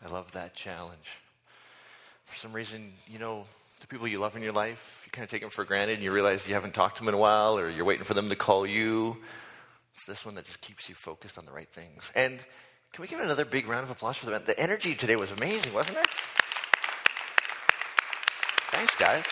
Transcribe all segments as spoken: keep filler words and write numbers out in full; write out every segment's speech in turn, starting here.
I love that challenge. For some reason, you know, the people you love in your life, you kind of take them for granted and you realize you haven't talked to them in a while or you're waiting for them to call you. It's this one that just keeps you focused on the right things. And can we give it another big round of applause for the band? The energy today was amazing, wasn't it? Thanks, guys.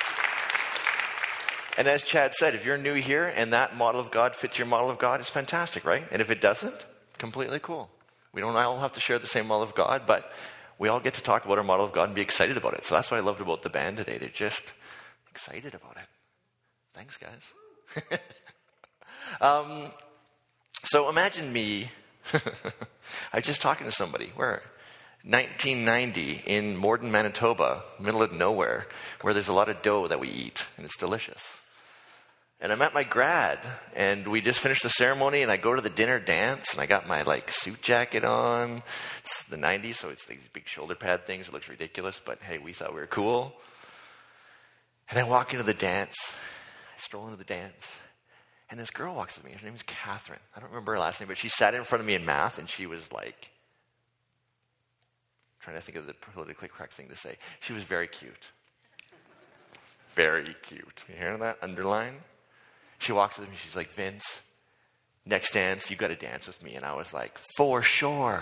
And as Chad said, if you're new here and that model of God fits your model of God, it's fantastic, right? And if it doesn't, completely cool. We don't all have to share the same model of God, but we all get to talk about our model of God and be excited about it. So that's what I loved about the band today. They're just excited about it. Thanks, guys. um, so imagine me. I was just talking to somebody. Where? nineteen ninety in Morden, Manitoba, middle of nowhere, where there's a lot of dough that we eat, and it's delicious. And I'm at my grad, and we just finished the ceremony, and I go to the dinner dance, and I got my, like, suit jacket on. It's the nineties, so it's these big shoulder pad things. It looks ridiculous, but hey, we thought we were cool. And I walk into the dance. I stroll into the dance, and this girl walks with me. Her name is Catherine. I don't remember her last name, but she sat in front of me in math, and she was, like, trying to think of the politically correct thing to say. She was very cute. Very cute. You hear that? Underline? She walks with me, she's like, Vince, next dance, you got to dance with me. And I was like, for sure.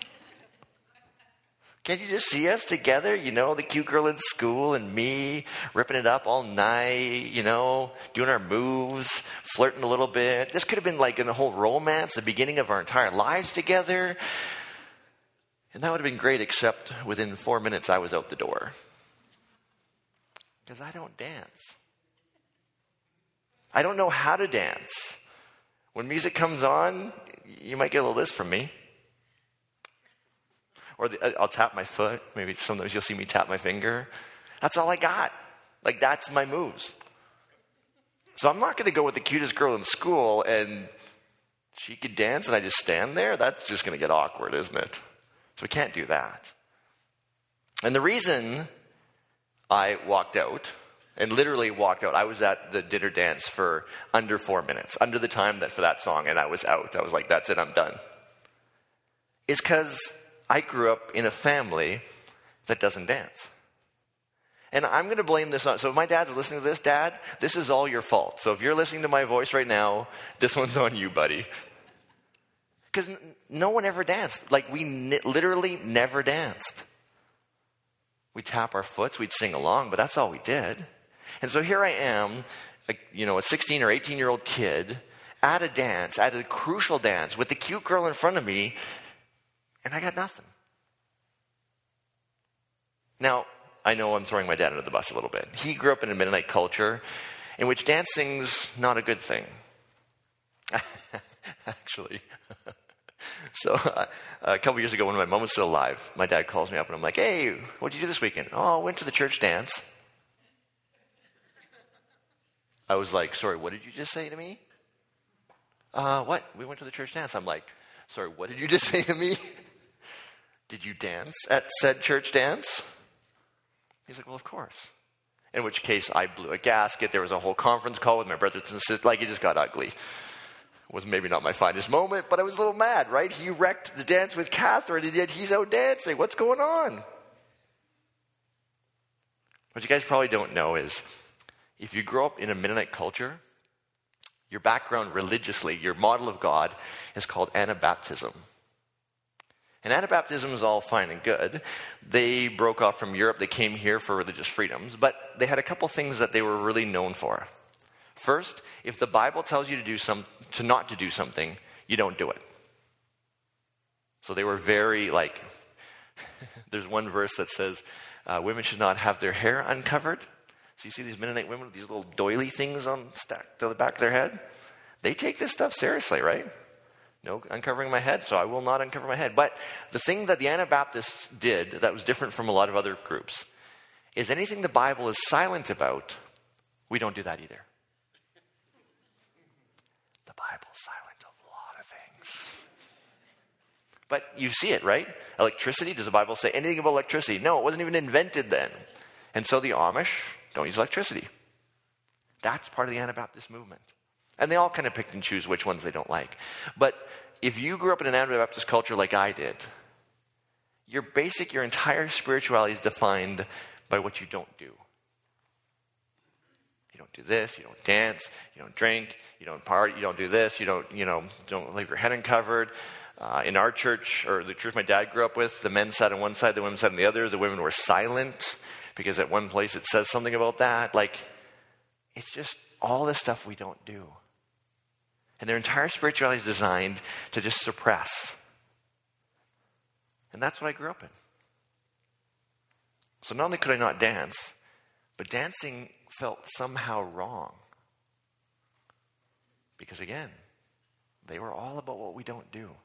Can't you just see us together? You know, the cute girl in school and me ripping it up all night, you know, doing our moves, flirting a little bit. This could have been like in a whole romance, the beginning of our entire lives together. And that would have been great, except within four minutes I was out the door. Because I don't dance. I don't know how to dance. When music comes on, you might get a list from me. Or the, I'll tap my foot. Maybe sometimes you'll see me tap my finger. That's all I got. Like, that's my moves. So I'm not going to go with the cutest girl in school and she could dance and I just stand there. That's just going to get awkward, isn't it? So we can't do that. And the reason I walked out, and literally walked out, I was at the dinner dance for under four minutes, under the time that for that song, and I was out. I was like, that's it, I'm done. Is because I grew up in a family that doesn't dance. And I'm going to blame this on, so if my dad's listening to this, Dad, this is all your fault. So if you're listening to my voice right now, this one's on you, buddy. Because n- no one ever danced. Like, we n- literally never danced. We'd tap our foots, we'd sing along, but that's all we did. And so here I am, a, you know, a sixteen or eighteen-year-old kid at a dance, at a crucial dance, with the cute girl in front of me, and I got nothing. Now, I know I'm throwing my dad under the bus a little bit. He grew up in a Mennonite culture in which dancing's not a good thing. Actually. So uh, a couple years ago when my mom was still alive, my dad calls me up and I'm like, hey, what'd you do this weekend? Oh, I went to the church dance. I was like, sorry, what did you just say to me? Uh, what? We went to the church dance. I'm like, sorry, what did you just say to me? Did you dance at said church dance? He's like, well, of course. In which case I blew a gasket. There was a whole conference call with my brothers and sisters. Like, it just got ugly. It was maybe not my finest moment, but I was a little mad, right? He wrecked the dance with Catherine, and yet he's out dancing. What's going on? What you guys probably don't know is, if you grow up in a Mennonite culture, your background religiously, your model of God, is called Anabaptism. And Anabaptism is all fine and good. They broke off from Europe. They came here for religious freedoms, but they had a couple things that they were really known for. First, if the Bible tells you to do some, to not to do something, you don't do it. So they were very like, there's one verse that says, uh, women should not have their hair uncovered. So you see these Mennonite women with these little doily things on stacked to the back of their head? They take this stuff seriously, right? No uncovering my head, so I will not uncover my head. But the thing that the Anabaptists did that was different from a lot of other groups is anything the Bible is silent about, we don't do that either. The Bible's silent of a lot of things. But you see it, right? Electricity, does the Bible say anything about electricity? No, it wasn't even invented then. And so the Amish don't use electricity. That's part of the Anabaptist movement. And they all kind of pick and choose which ones they don't like. But if you grew up in an Anabaptist culture like I did, your basic, your entire spirituality is defined by what you don't do. You don't do this, you don't dance, you don't drink, you don't party, you don't do this, you don't, you know, don't leave your head uncovered. Uh, in our church, or the church my dad grew up with, the men sat on one side, the women sat on the other. The women were silent because at one place it says something about that. Like, it's just all the stuff we don't do. And their entire spirituality is designed to just suppress. And that's what I grew up in. So not only could I not dance, but dancing felt somehow wrong. Because again, they were all about what we don't do.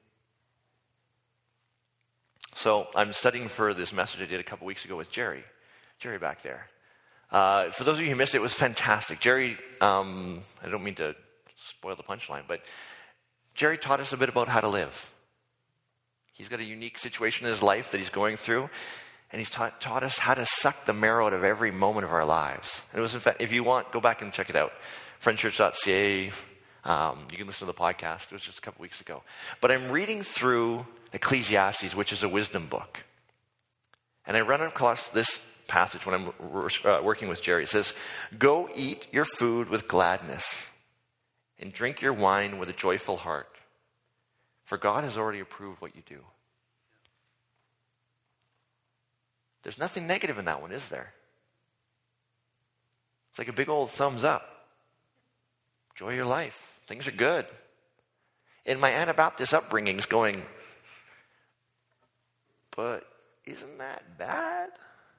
So I'm studying for this message I did a couple weeks ago with Jerry. Jerry back there. Uh, for those of you who missed it, it was fantastic. Jerry, um, I don't mean to spoil the punchline, but Jerry taught us a bit about how to live. He's got a unique situation in his life that he's going through, and he's taught, taught us how to suck the marrow out of every moment of our lives. And it was, in fact, if you want, go back and check it out. friendchurch dot c a. Um, you can listen to the podcast. It was just a couple weeks ago. But I'm reading through Ecclesiastes, which is a wisdom book. And I run across this passage when I'm uh, working with Jerry. It says, "Go eat your food with gladness and drink your wine with a joyful heart, for God has already approved what you do." There's nothing negative in that one, is there? It's like a big old thumbs up. Enjoy your life. Things are good. In my Anabaptist upbringing's going, but isn't that bad?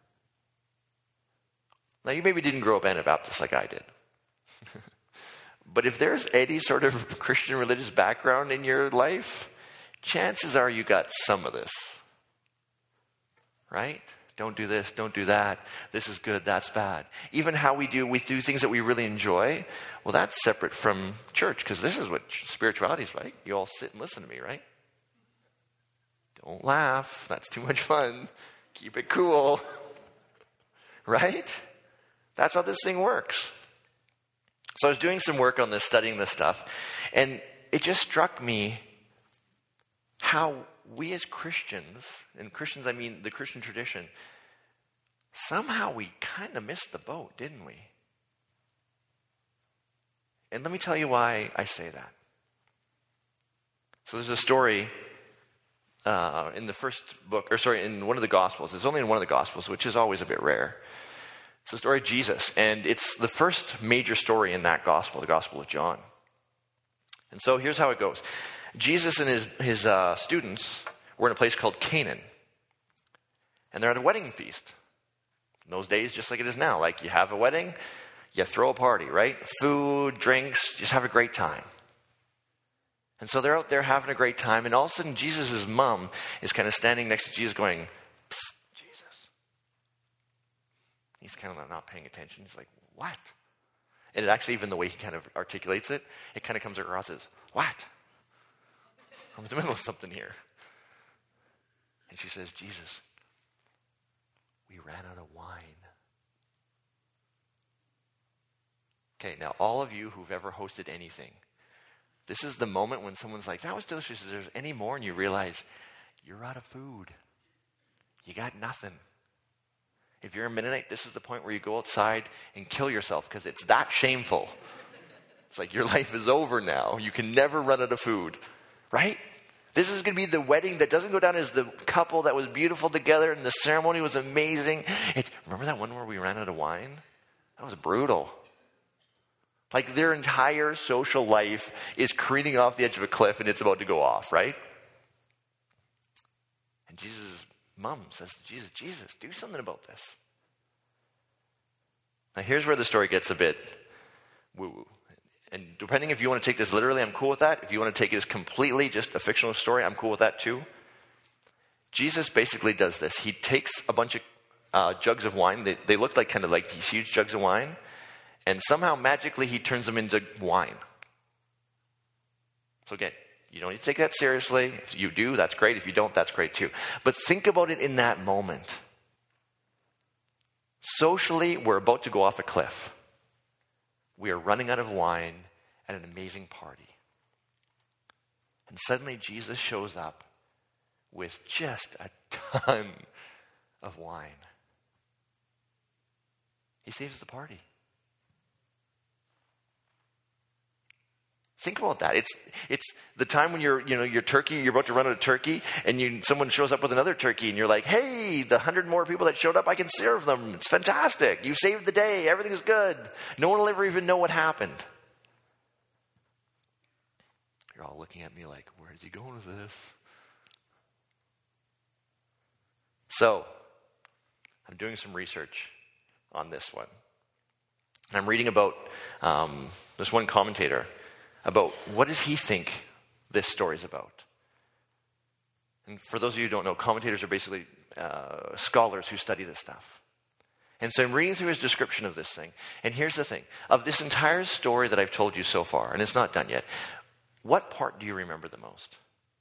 Now, you maybe didn't grow up Anabaptist like I did. But if there's any sort of Christian religious background in your life, chances are you got some of this. Right? Don't do this, don't do that. This is good, that's bad. Even how we do, we do things that we really enjoy. Well, that's separate from church, because this is what spirituality is, right? You all sit and listen to me, right? Don't laugh. That's too much fun. Keep it cool. Right? That's how this thing works. So I was doing some work on this, studying this stuff, and it just struck me how we as Christians, and Christians I mean the Christian tradition, somehow we kind of missed the boat, didn't we? And let me tell you why I say that. So there's a story uh, in the first book, or sorry, in one of the Gospels. It's only in one of the Gospels, which is always a bit rare. It's the story of Jesus, and it's the first major story in that Gospel, the Gospel of John. And so here's how it goes. Jesus and his, his uh, students were in a place called Canaan. And they're at a wedding feast. In those days, just like it is now. Like, you have a wedding, you throw a party, right? Food, drinks, just have a great time. And so they're out there having a great time, and all of a sudden, Jesus' mom is kind of standing next to Jesus going, "Psst, Jesus." He's kind of not paying attention. He's like, "What?" And it actually, even the way he kind of articulates it, it kind of comes across as, "What? I'm in the middle of something here." And she says, "Jesus, we ran out of wine." Okay, now all of you who've ever hosted anything, this is the moment when someone's like, "That was delicious. Is there any more?" And you realize, you're out of food. You got nothing. If you're a Mennonite, this is the point where you go outside and kill yourself, because it's that shameful. It's like your life is over now. You can never run out of food. Right? This is going to be the wedding that doesn't go down as the couple that was beautiful together and the ceremony was amazing. It's, remember that one where we ran out of wine? That was brutal. Like, their entire social life is careening off the edge of a cliff and it's about to go off, right? And Jesus' mom says to Jesus, "Jesus, do something about this." Now here's where the story gets a bit woo-woo. And depending if you want to take this literally, I'm cool with that. If you want to take it as completely just a fictional story, I'm cool with that too. Jesus basically does this. He takes a bunch of uh, jugs of wine. They, they look like kind of like these huge jugs of wine. And somehow magically he turns them into wine. So again, you don't need to take that seriously. If you do, that's great. If you don't, that's great too. But think about it in that moment. Socially, we're about to go off a cliff. We are running out of wine at an amazing party. And suddenly Jesus shows up with just a ton of wine. He saves the party. Think about that. It's it's the time when you're, you know, you're turkey, you're about to run out of turkey, and you someone shows up with another turkey, and you're like, hey, the hundred more people that showed up, I can serve them. It's fantastic. You saved the day. Everything's good. No one will ever even know what happened. You're all looking at me like, where's he going with this? So, I'm doing some research on this one. I'm reading about um, this one commentator about what does he think this story's about. And for those of you who don't know, commentators are basically uh, scholars who study this stuff. And so I'm reading through his description of this thing. And here's the thing. Of this entire story that I've told you so far, and it's not done yet, what part do you remember the most?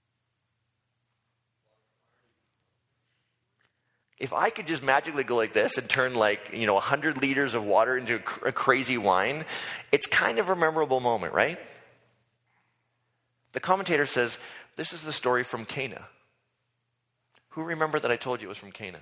If I could just magically go like this and turn like, you know, one hundred liters of water into a, cr- a crazy wine, it's kind of a memorable moment, right? The commentator says, this is the story from Cana. Who remembered that I told you it was from Cana?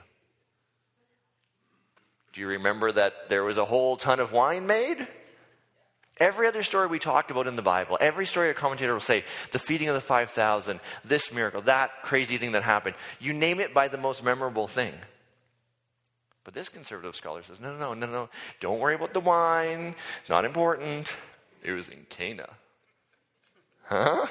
Do you remember that there was a whole ton of wine made? Every other story we talked about in the Bible, every story a commentator will say, the feeding of the five thousand, this miracle, that crazy thing that happened. You name it by the most memorable thing. But this conservative scholar says, no, no, no, no, no. Don't worry about the wine. It's not important. It was in Cana. Huh?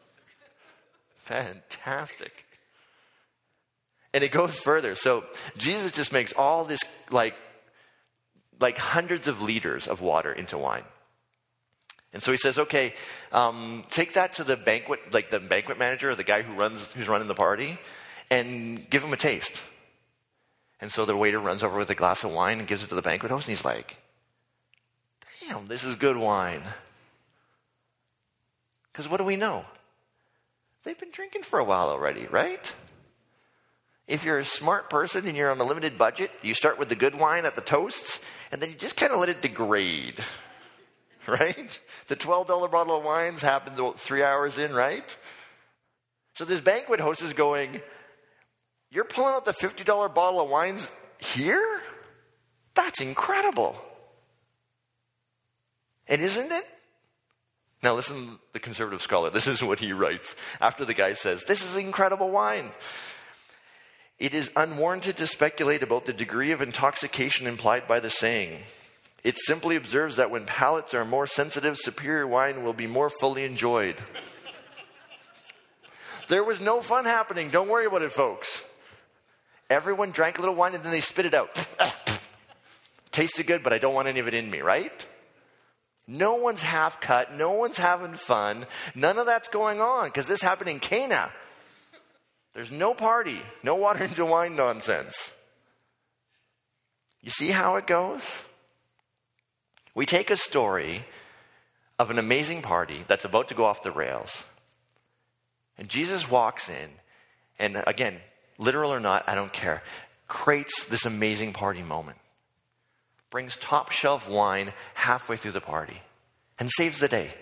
Fantastic. And it goes further. So Jesus just makes all this like, like hundreds of liters of water into wine. And so he says, okay, um, take that to the banquet, like the banquet manager or the guy who runs, who's running the party, and give him a taste. And so the waiter runs over with a glass of wine and gives it to the banquet host, and he's like, damn, this is good wine. Because what do we know? They've been drinking for a while already, right? If you're a smart person and you're on a limited budget, you start with the good wine at the toasts, and then you just kind of let it degrade. Right? The twelve dollars bottle of wines happened about three hours in, right? So this banquet host is going, you're pulling out the fifty dollars bottle of wines here? That's incredible. And isn't it? Now listen to the conservative scholar. This is what he writes after the guy says, this is incredible wine. It is unwarranted to speculate about the degree of intoxication implied by the saying. It simply observes that when palates are more sensitive, superior wine will be more fully enjoyed. There was no fun happening. Don't worry about it, folks. Everyone drank a little wine and then they spit it out. Tasted good, but I don't want any of it in me, right? No one's half cut. No one's having fun. None of that's going on because this happened in Cana. There's no party, no water into wine nonsense. You see how it goes? We take a story of an amazing party that's about to go off the rails. And Jesus walks in, and again, literal or not, I don't care, creates this amazing party moment. Brings top shelf wine halfway through the party and saves the day.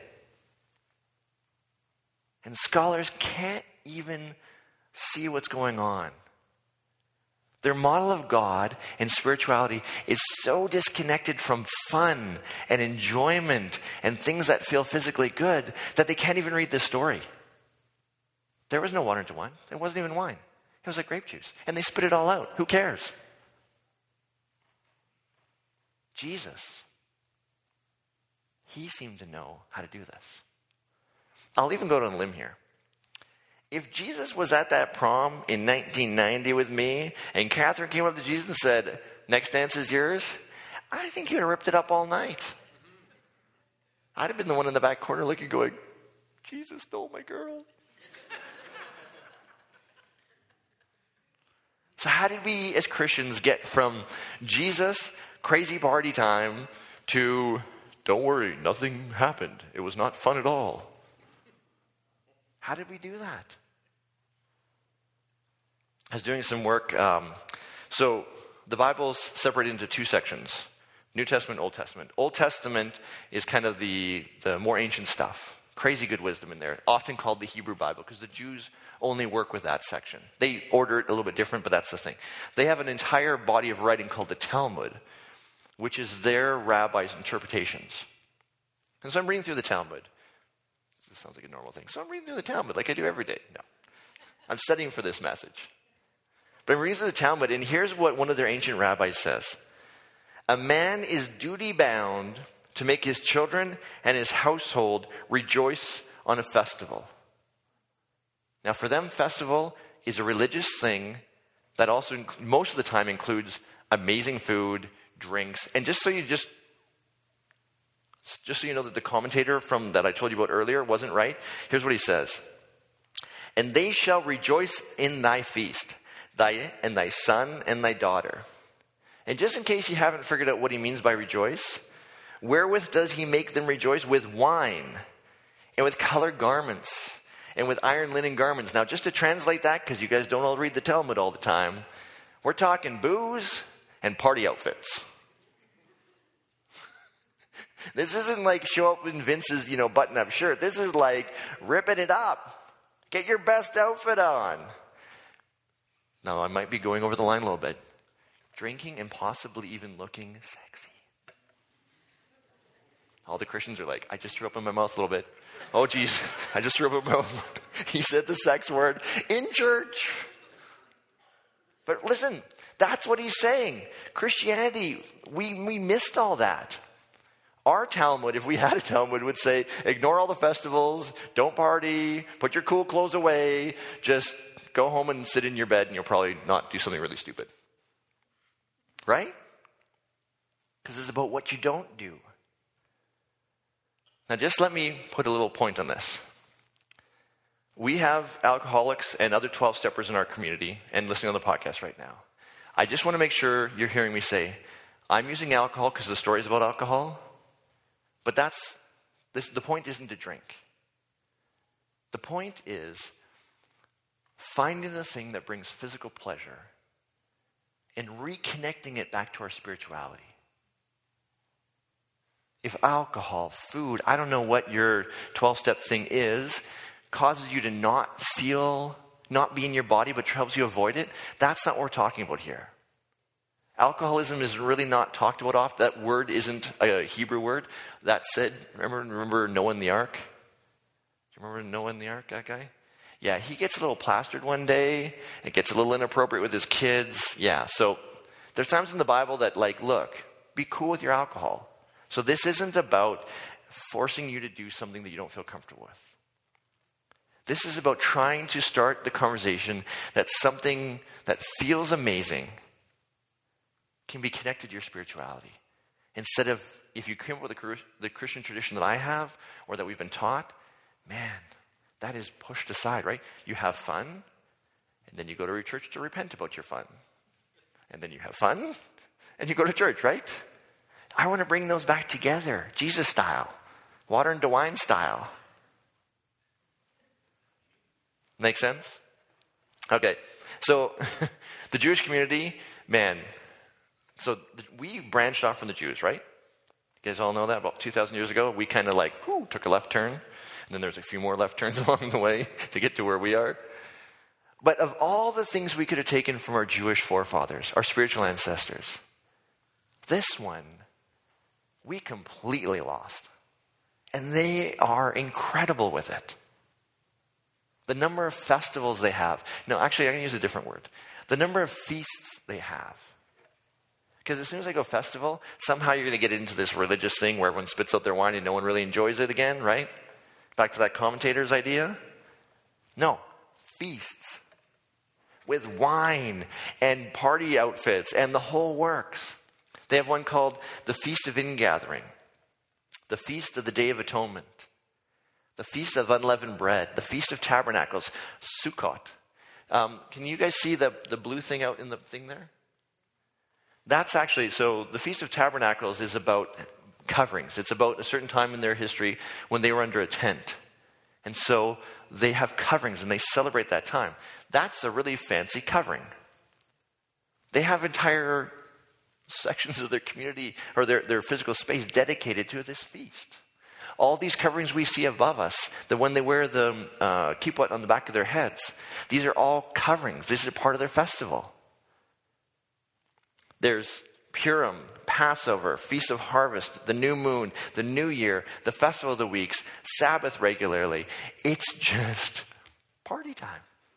And scholars can't even see what's going on. Their model of God and spirituality is so disconnected from fun and enjoyment and things that feel physically good that they can't even read this story. There was no water into wine. There wasn't even wine. It was like grape juice. And they spit it all out. Who cares? Jesus, he seemed to know how to do this. I'll even go on a limb here. If Jesus was at that prom in nineteen ninety with me, and Catherine came up to Jesus and said, next dance is yours, I think he would have ripped it up all night. I'd have been the one in the back corner looking, going, Jesus stole my girl. So how did we as Christians get from Jesus, crazy party time, to don't worry, nothing happened. It was not fun at all. How did we do that? I was doing some work. Um, so the Bible's separated into two sections, New Testament, Old Testament. Old Testament is kind of the, the more ancient stuff. Crazy good wisdom in there, often called the Hebrew Bible, because the Jews only work with that section. They order it a little bit different, but that's the thing. They have an entire body of writing called the Talmud, which is their rabbis' interpretations. And so I'm reading through the Talmud. This sounds like a normal thing. So I'm reading through the Talmud like I do every day. No. I'm studying for this message. But I'm reading through the Talmud, and here's what one of their ancient rabbis says. A man is duty-bound to make his children and his household rejoice on a festival. Now, for them, festival is a religious thing that also, most of the time, includes amazing food, drinks, and just so you just, just so you know that the commentator from that I told you about earlier wasn't right, here's what he says. And they shall rejoice in thy feast, thy and thy son and thy daughter. And just in case you haven't figured out what he means by rejoice, wherewith does he make them rejoice? With wine, and with colored garments, and with iron linen garments. Now, just to translate that, because you guys don't all read the Talmud all the time, we're talking booze and party outfits. This isn't like show up in Vince's, you know, button-up shirt. This is like ripping it up. Get your best outfit on. Now, I might be going over the line a little bit. Drinking and possibly even looking sexy. All the Christians are like, I just threw up in my mouth a little bit. Oh, geez, I just threw up in my mouth. He said the sex word in church. But listen, that's what he's saying. Christianity, we, we missed all that. Our Talmud, if we had a Talmud, would say, ignore all the festivals, don't party, put your cool clothes away, just go home and sit in your bed and you'll probably not do something really stupid. Right? Because it's about what you don't do. Now, just let me put a little point on this. We have alcoholics and other twelve-steppers in our community and listening on the podcast right now. I just want to make sure you're hearing me say, I'm using alcohol because the story is about alcohol, but that's this. The point isn't to drink. The point is finding the thing that brings physical pleasure and reconnecting it back to our spirituality. If alcohol, food, I don't know what your twelve-step thing is, causes you to not feel, not be in your body, but helps you avoid it, that's not what we're talking about here. Alcoholism is really not talked about often. That word isn't a Hebrew word. That said, remember, remember Noah and the Ark? Do you remember Noah and the Ark, that guy? Yeah, he gets a little plastered one day. It gets a little inappropriate with his kids. Yeah, so there's times in the Bible that, like, look, be cool with your alcohol. So this isn't about forcing you to do something that you don't feel comfortable with. This is about trying to start the conversation that something that feels amazing can be connected to your spirituality. Instead of, if you come up with the, the Christian tradition that I have, or that we've been taught, man, that is pushed aside, right? You have fun, and then you go to your church to repent about your fun. And then you have fun, and you go to church, right? I want to bring those back together, Jesus style, water into wine style. Make sense? Okay, so the Jewish community, man, so we branched off from the Jews, right? You guys all know that about two thousand years ago, we kind of like whew, took a left turn, and then there's a few more left turns along the way to get to where we are. But of all the things we could have taken from our Jewish forefathers, our spiritual ancestors, this one we completely lost. And they are incredible with it. The number of festivals they have. No, actually, I'm going to use a different word. The number of feasts they have. Because as soon as I go festival, somehow you're going to get into this religious thing where everyone spits out their wine and no one really enjoys it again, right? Back to that commentator's idea. No, feasts. With wine and party outfits and the whole works. They have one called the Feast of Ingathering, the Feast of the Day of Atonement, the Feast of Unleavened Bread, the Feast of Tabernacles, Sukkot. Um, can you guys see the, the blue thing out in the thing there? That's actually, so the Feast of Tabernacles is about coverings. It's about a certain time in their history when they were under a tent. And so they have coverings and they celebrate that time. That's a really fancy covering. They have entire sections of their community or their, their physical space dedicated to this feast. All these coverings we see above us, the when they wear the uh, kippot on the back of their heads, these are all coverings. This is a part of their festival. There's Purim, Passover, Feast of Harvest, the new moon, the new year, the festival of the weeks, Sabbath regularly. It's just party time.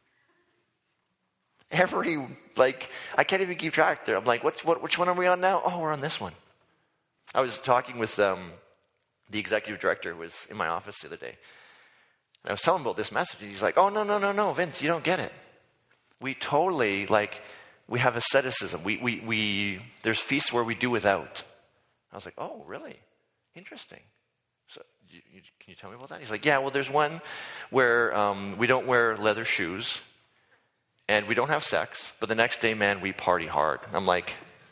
Every, like, I can't even keep track there. I'm like, what's, what, which one are we on now? Oh, we're on this one. I was talking with um, the executive director who was in my office the other day. And I was telling him about this message. And he's like, oh, no, no, no, no, Vince, you don't get it. We totally, like, we have asceticism. We, we, we, there's feasts where we do without. I was like, oh, really? Interesting. So you, you, can you tell me about that? He's like, yeah, well, there's one where um, we don't wear leather shoes. And we don't have sex, but the next day, man, we party hard. I'm like,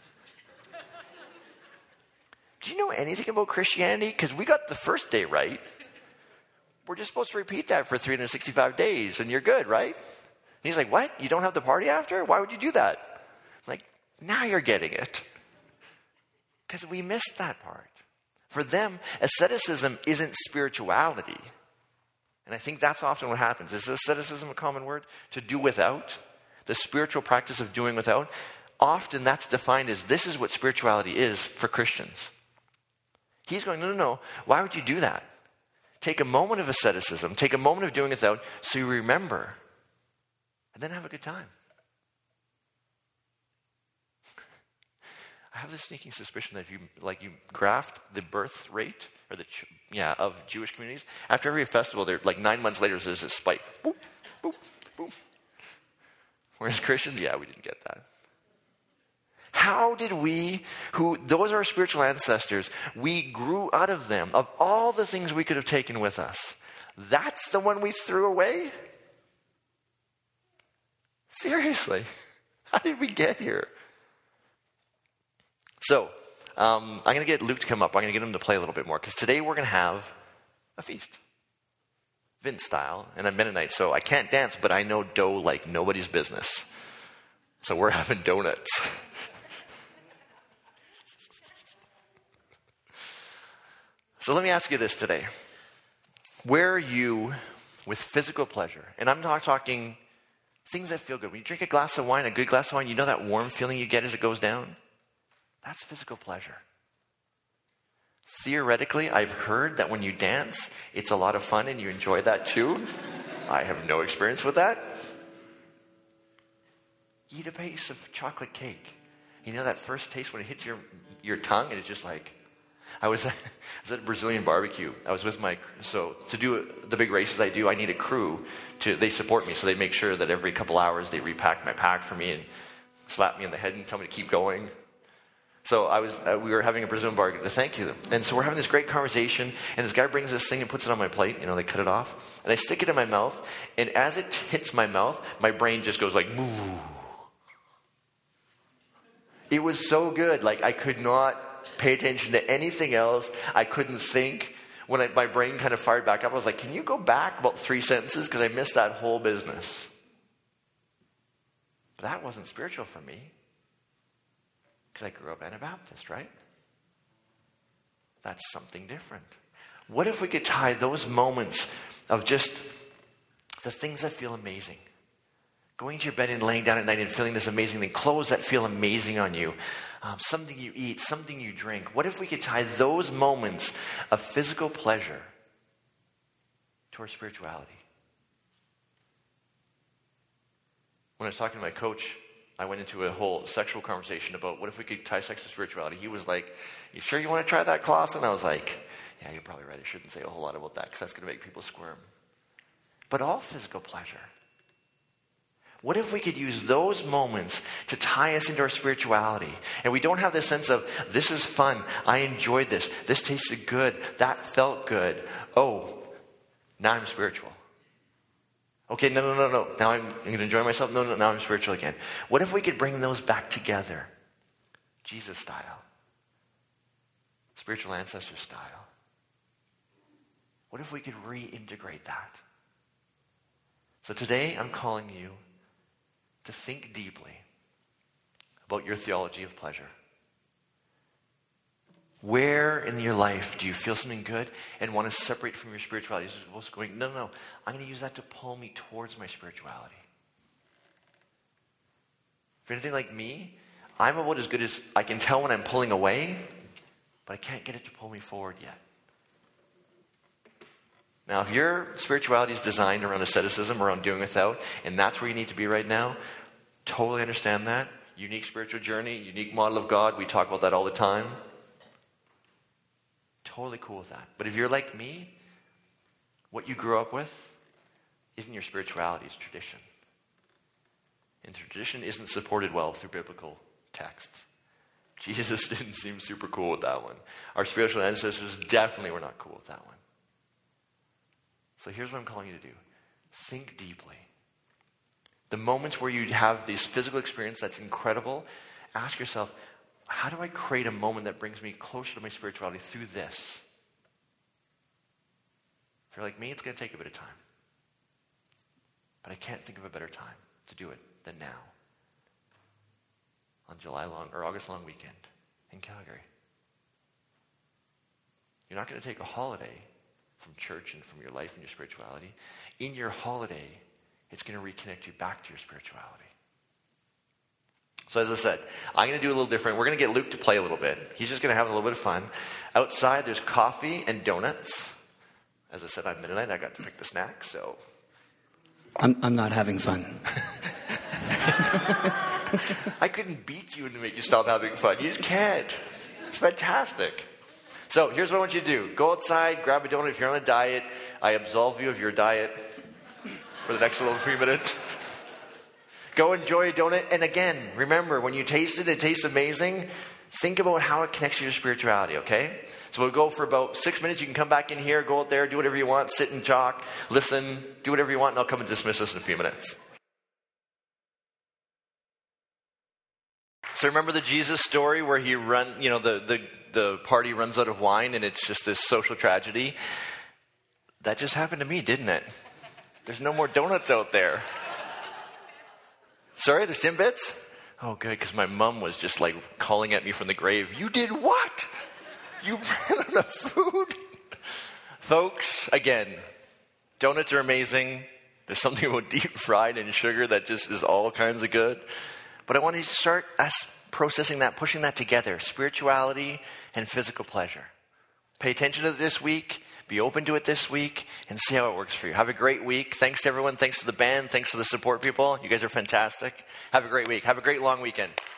do you know anything about Christianity? Because we got the first day right. We're just supposed to repeat that for three hundred sixty-five days, and you're good, right? And he's like, what? You don't have the party after? Why would you do that? I'm like, now you're getting it. Because we missed that part. For them, asceticism isn't spirituality. And I think that's often what happens. Is asceticism a common word? To do without? The spiritual practice of doing without? Often that's defined as this is what spirituality is for Christians. He's going, no, no, no. Why would you do that? Take a moment of asceticism. Take a moment of doing without so you remember. And then have a good time. I have this sneaking suspicion that if you, like, you graphed the birth rate or the yeah of Jewish communities, after every festival, they're like nine months later, there's this spike. Boop, boop, boop. Whereas Christians, yeah, we didn't get that. How did we, who those are our spiritual ancestors, we grew out of them, of all the things we could have taken with us. That's the one we threw away? Seriously, how did we get here? So, um, I'm going to get Luke to come up. I'm going to get him to play a little bit more. Because today we're going to have a feast. Vince style. And I'm Mennonite, so I can't dance, but I know dough like nobody's business. So we're having donuts. So let me ask you this today. Where are you with physical pleasure? And I'm not talking things that feel good. When you drink a glass of wine, a good glass of wine, you know that warm feeling you get as it goes down? That's physical pleasure. Theoretically, I've heard that when you dance, it's a lot of fun and you enjoy that too. I have no experience with that. Eat a piece of chocolate cake. You know that first taste when it hits your, your tongue and it's just like... I was, I was at a Brazilian barbecue. I was with my... So to do the big races I do, I need a crew. to. They support me, so they make sure that every couple hours they repack my pack for me and slap me in the head and tell me to keep going. So I was, uh, we were having a Brazilian barbecue to thank you. And so we're having this great conversation, and this guy brings this thing and puts it on my plate. You know, they cut it off. And I stick it in my mouth, and as it hits my mouth, my brain just goes like, boo. It was so good. Like, I could not pay attention to anything else. I couldn't think. When I, my brain kind of fired back up, I was like, can you go back about three sentences? Because I missed that whole business. But that wasn't spiritual for me. Because I grew up Anabaptist, right? That's something different. What if we could tie those moments of just the things that feel amazing? Going to your bed and laying down at night and feeling this amazing thing. Clothes that feel amazing on you. Um, something you eat, something you drink. What if we could tie those moments of physical pleasure to our spirituality? When I was talking to my coach, I went into a whole sexual conversation about what if we could tie sex to spirituality. He was like, you sure you want to try that, Klaus? And I was like, yeah, you're probably right. I shouldn't say a whole lot about that because that's going to make people squirm. But all physical pleasure. What if we could use those moments to tie us into our spirituality? And we don't have this sense of, this is fun. I enjoyed this. This tasted good. That felt good. Oh, now I'm spiritual. Okay, no, no, no, no. Now I'm, I'm going to enjoy myself. No, no, now I'm spiritual again. What if we could bring those back together? Jesus style. Spiritual ancestor style. What if we could reintegrate that? So today I'm calling you to think deeply about your theology of pleasure. Where in your life do you feel something good and want to separate from your spirituality? You're supposed to go, no, no, no. I'm going to use that to pull me towards my spirituality. If you're anything like me, I'm about as good as I can tell when I'm pulling away, but I can't get it to pull me forward yet. Now, if your spirituality is designed around asceticism, around doing without, and that's where you need to be right now, totally understand that. Unique spiritual journey, unique model of God. We talk about that all the time. Totally cool with that. But if you're like me, what you grew up with isn't your spirituality, it's tradition. And tradition isn't supported well through biblical texts. Jesus didn't seem super cool with that one. Our spiritual ancestors definitely were not cool with that one. So here's what I'm calling you to do. Think deeply. The moments where you have this physical experience that's incredible, ask yourself, how do I create a moment that brings me closer to my spirituality through this? If you're like me, it's going to take a bit of time. But I can't think of a better time to do it than now. On July long or August long weekend in Calgary. You're not going to take a holiday from church and from your life and your spirituality. In your holiday, it's going to reconnect you back to your spirituality. So as I said, I'm going to do a little different. We're going to get Luke to play a little bit. He's just going to have a little bit of fun. Outside, there's coffee and donuts. As I said, I'm Mennonite. I got to pick the snacks, so. I'm, I'm not having fun. I couldn't beat you to make you stop having fun. You just can't. It's fantastic. So here's what I want you to do. Go outside, grab a donut. If you're on a diet, I absolve you of your diet for the next little few minutes. Go enjoy a donut. And again, remember, when you taste it, it tastes amazing. Think about how it connects to your spirituality, okay? So we'll go for about six minutes. You can come back in here, go out there, do whatever you want, sit and talk, listen, do whatever you want, and I'll come and dismiss us in a few minutes. So remember the Jesus story where he run, you know, the, the, the party runs out of wine and it's just this social tragedy? That just happened to me, didn't it? There's no more donuts out there. Sorry, there's Timbits? Oh, good, because my mom was just like calling at me from the grave. You did what? You ran out of food? Folks, again, donuts are amazing. There's something about deep fried and sugar that just is all kinds of good. But I want to start us processing that, pushing that together. Spirituality and physical pleasure. Pay attention to it this week. Be open to it this week and see how it works for you. Have a great week. Thanks to everyone. Thanks to the band. Thanks to the support people. You guys are fantastic. Have a great week. Have a great long weekend.